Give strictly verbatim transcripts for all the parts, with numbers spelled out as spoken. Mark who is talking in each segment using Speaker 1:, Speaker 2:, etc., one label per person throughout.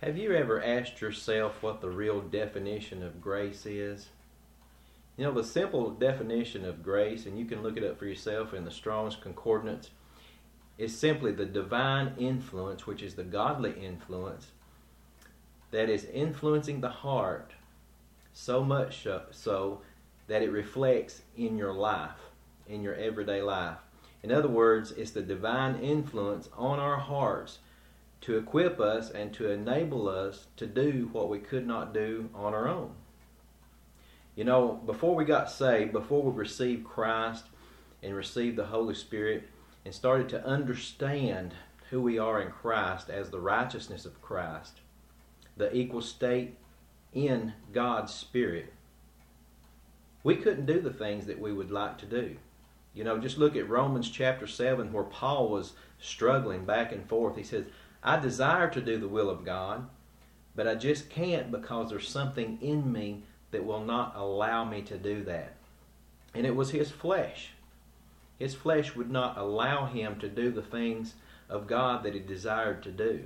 Speaker 1: Have you ever asked yourself what the real definition of grace is? You know, the simple definition of grace, and you can look it up for yourself in the Strong's Concordance, is simply the divine influence, which is the godly influence, that is influencing the heart so much so that it reflects in your life, in your everyday life. In other words, it's the divine influence on our hearts to equip us and to enable us to do what we could not do on our own. You know, before we got saved, before we received Christ and received the Holy Spirit and started to understand who we are in Christ as the righteousness of Christ, the equal state in God's Spirit, we couldn't do the things that we would like to do. You know, just look at Romans chapter seven where Paul was struggling back and forth. He says, I desire to do the will of God, but I just can't because there's something in me that will not allow me to do that. And it was his flesh. His flesh would not allow him to do the things of God that he desired to do.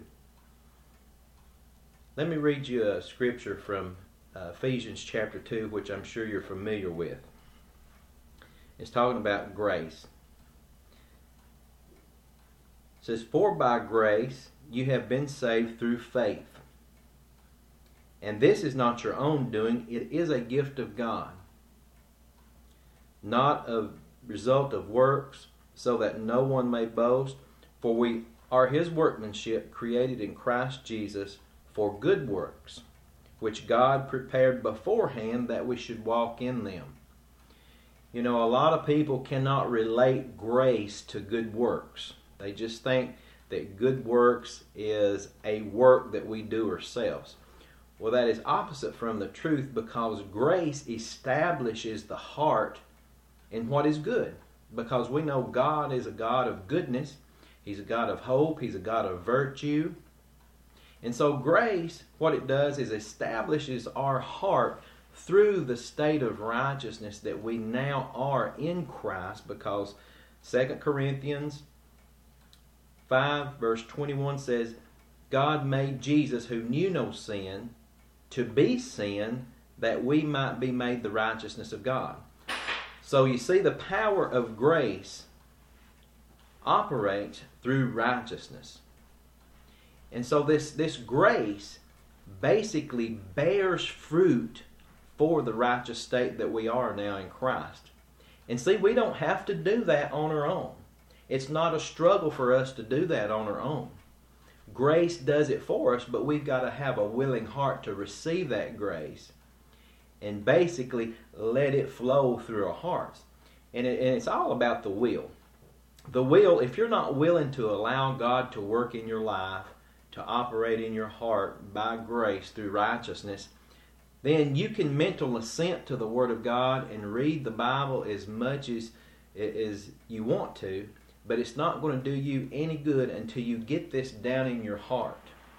Speaker 1: Let me read you a scripture from uh, Ephesians chapter two, which I'm sure you're familiar with. It's talking about grace. It says, for by grace you have been saved through faith. And this is not your own doing, it is a gift of God, not a result of works, so that no one may boast. For we are his workmanship, created in Christ Jesus for good works, which God prepared beforehand that we should walk in them. You know, a lot of people cannot relate grace to good works. They just think that good works is a work that we do ourselves. Well, that is opposite from the truth, because grace establishes the heart in what is good. Because we know God is a God of goodness. He's a God of hope. He's a God of virtue. And so grace, what it does is establishes our heart through the state of righteousness that we now are in Christ, because Second Corinthians five verse twenty-one says, God made Jesus, who knew no sin, to be sin, that we might be made the righteousness of God. So you see, the power of grace operates through righteousness. And so this, this grace basically bears fruit for the righteous state that we are now in Christ. And see, we don't have to do that on our own. It's not a struggle for us to do that on our own. Grace does it for us, but we've got to have a willing heart to receive that grace and basically let it flow through our hearts. And, it, and it's all about the will. The will, if you're not willing to allow God to work in your life, to operate in your heart by grace through righteousness, then you can mental assent to the Word of God and read the Bible as much as, as you want to, but it's not going to do you any good until you get this down in your heart.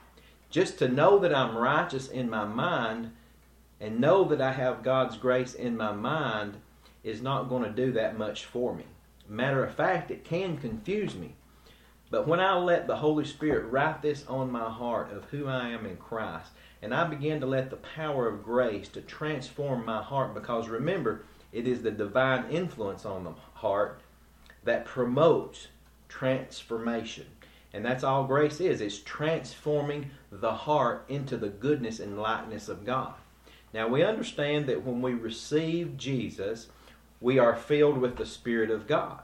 Speaker 1: Just to know that I'm righteous in my mind and know that I have God's grace in my mind is not going to do that much for me. Matter of fact, it can confuse me. But when I let the Holy Spirit write this on my heart of who I am in Christ, and I begin to let the power of grace to transform my heart, because remember, it is the divine influence on the heart that promotes transformation. And that's all grace is. It's transforming the heart into the goodness and likeness of God. Now we understand that when we receive Jesus, we are filled with the Spirit of God.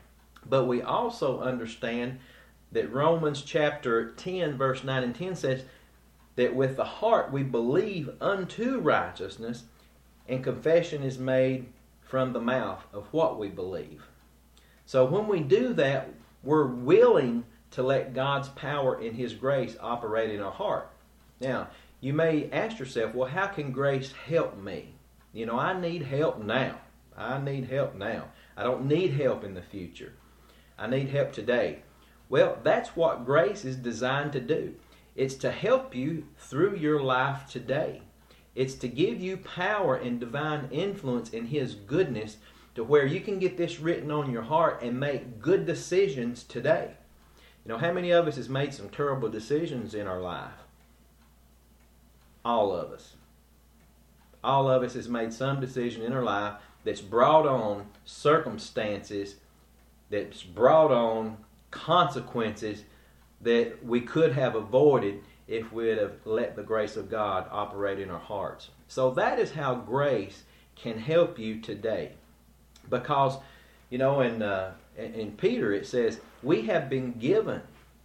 Speaker 1: But we also understand that Romans chapter ten verse nine and ten says that with the heart we believe unto righteousness, and confession is made from the mouth of what we believe. So when we do that, we're willing to let God's power and His grace operate in our heart. Now, you may ask yourself, well, how can grace help me? You know, I need help now. I need help now. I don't need help in the future. I need help today. Well, that's what grace is designed to do. It's to help you through your life today. It's to give you power and divine influence in His goodness to where you can get this written on your heart and make good decisions today. You know, how many of us has made some terrible decisions in our life? All of us. All of us has made some decision in our life that's brought on circumstances, that's brought on consequences that we could have avoided if we would have let the grace of God operate in our hearts. So that is how grace can help you today. Because, you know, in, uh, in Peter it says, we have been given,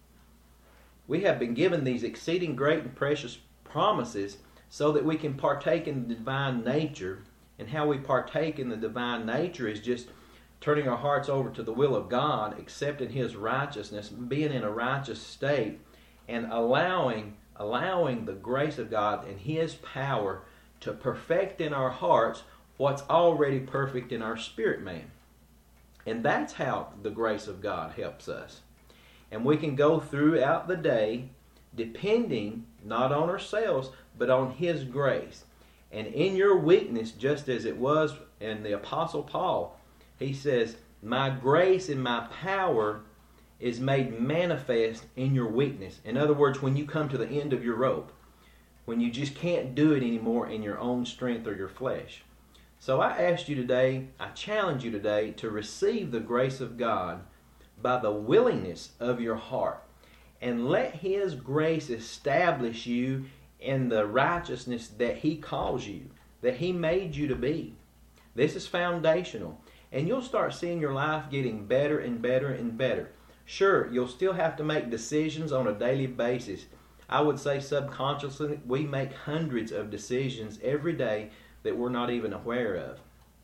Speaker 1: we have been given these exceeding great and precious promises so that we can partake in the divine nature. And how we partake in the divine nature is just turning our hearts over to the will of God, accepting His righteousness, being in a righteous state, and allowing allowing the grace of God and His power to perfect in our hearts what's already perfect in our spirit man. And that's how the grace of God helps us. And we can go throughout the day depending not on ourselves, but on His grace. And in your weakness, just as it was in the Apostle Paul, he says, my grace and my power is made manifest in your weakness. In other words, when you come to the end of your rope, when you just can't do it anymore in your own strength or your flesh. So I asked you today, I challenge you today to receive the grace of God by the willingness of your heart. And let His grace establish you in the righteousness that He calls you, that He made you to be. This is foundational. And you'll start seeing your life getting better and better and better. Sure, you'll still have to make decisions on a daily basis. I would say subconsciously we make hundreds of decisions every day that we're not even aware of.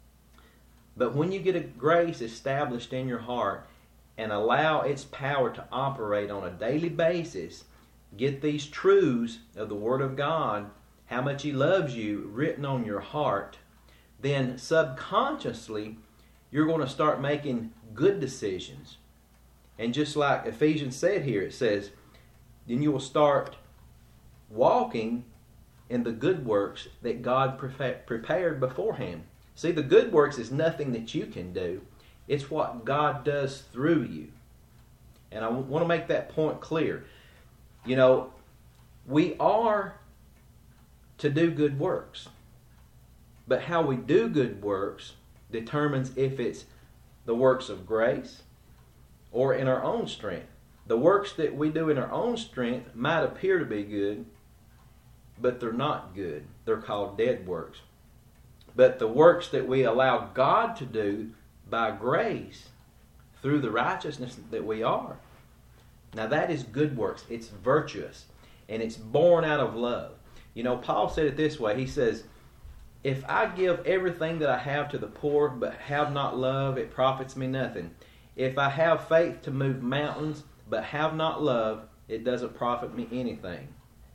Speaker 1: But when you get a grace established in your heart and allow its power to operate on a daily basis, get these truths of the Word of God, how much He loves you, written on your heart, then subconsciously you're going to start making good decisions. And just like Ephesians said here, it says, then you will start walking in the good works that God prepared beforehand. See, the good works is nothing that you can do. It's what God does through you. And I want to make that point clear. You know, we are to do good works. But how we do good works determines if it's the works of grace or in our own strength. The works that we do in our own strength might appear to be good, but they're not good. They're called dead works. But the works that we allow God to do by grace through the righteousness that we are, now that is good works. It's virtuous, and it's born out of love. You know, Paul said it this way. He says, if I give everything that I have to the poor, but have not love, it profits me nothing. If I have faith to move mountains, but have not love, it doesn't profit me anything.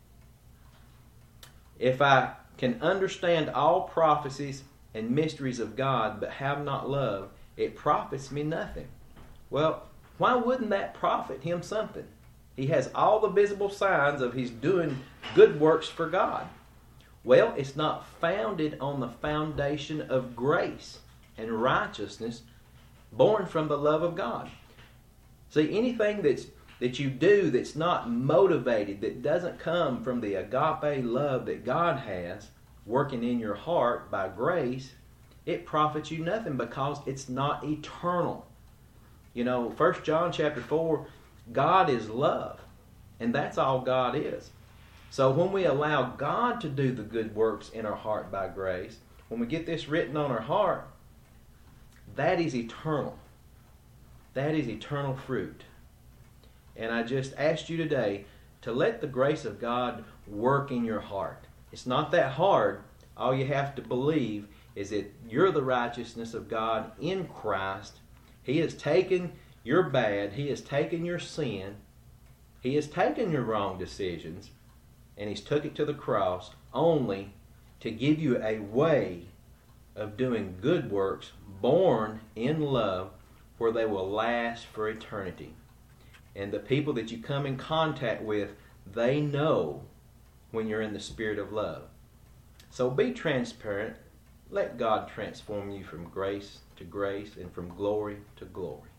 Speaker 1: If I can understand all prophecies and mysteries of God, but have not love, it profits me nothing. Well, why wouldn't that profit him something? He has all the visible signs of he's doing good works for God. Well, it's not founded on the foundation of grace and righteousness born from the love of God. See, anything that's that you do that's not motivated, that doesn't come from the agape love that God has working in your heart by grace, it profits you nothing because it's not eternal. You know, First John chapter four, God is love, and that's all God is. So when we allow God to do the good works in our heart by grace, when we get this written on our heart, that is eternal. That is eternal fruit. And I just asked you today to let the grace of God work in your heart. It's not that hard. All you have to believe is that you're the righteousness of God in Christ. He has taken your bad. He has taken your sin. He has taken your wrong decisions. And He's took it to the cross only to give you a way of doing good works born in love where they will last for eternity. And the people that you come in contact with, they know when you're in the spirit of love. So be transparent. Let God transform you from grace to grace and from glory to glory.